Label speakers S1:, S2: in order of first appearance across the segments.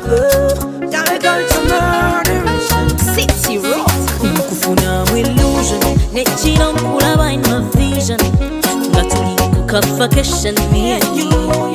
S1: Gotta go to murderers.
S2: City Rock. Kufuna illusion. Nechino kulaba in my vision. Ngatuli kukafakesha me and you.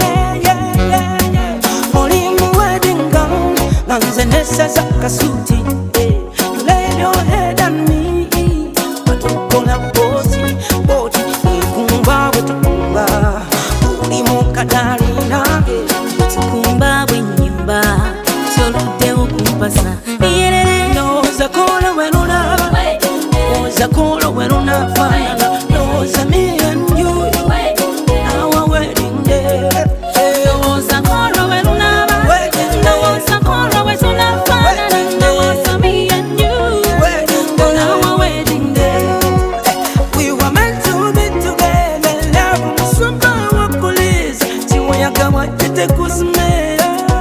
S1: Only in my wedding gown. Lanze nessa zakasuti. You lay your head on me. But you gonna boti. Kumba wetu kumba. Uli mukadari nage.
S2: Tukumba wenyimba. Tolude okumpasa.
S1: Noza kola wenuna. Noza kola wenuna fana. Noza me and you. Our wedding day.
S2: Noza kola wenuna. Noza kola wenuna fana. Noza me and you. Our wedding day.
S1: We were meant to be together. Love sumba wa police. Tiwanyaka wa tete kusme.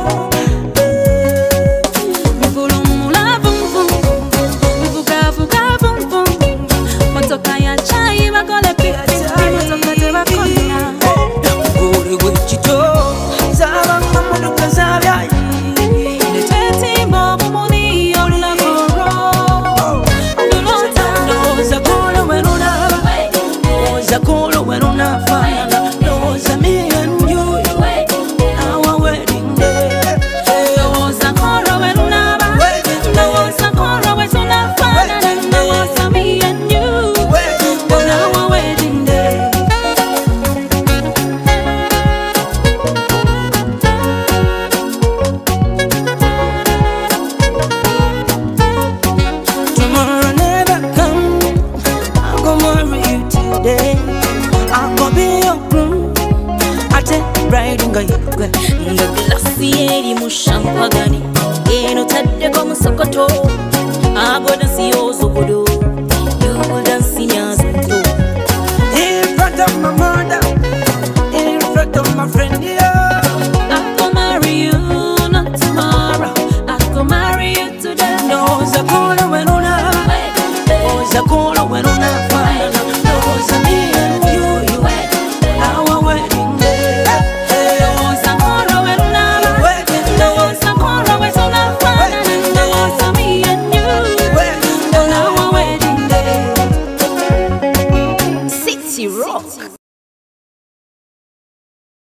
S2: Nga glasi eri mu champagne eno taddeko musokoto agoda siyozo kudo